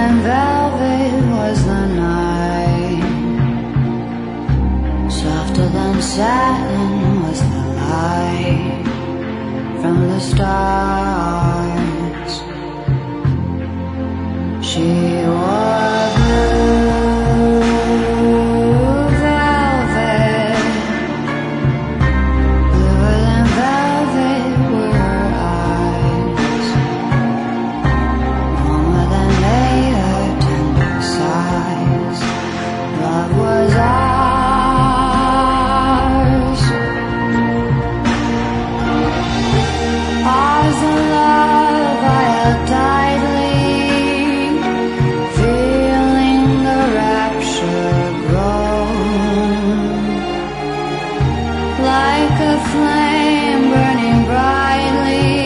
and velvet was the night, softer than satin was the light from the stars. She wore blue velvet, bluer than velvet were her eyes, warmer than they, her tender sighs. Love was ours, ours the love I held tightly, feeling the rapture grow, like a flame burning brightly.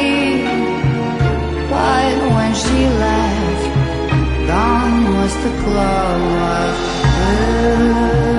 But when she left, gone was the glow of blue.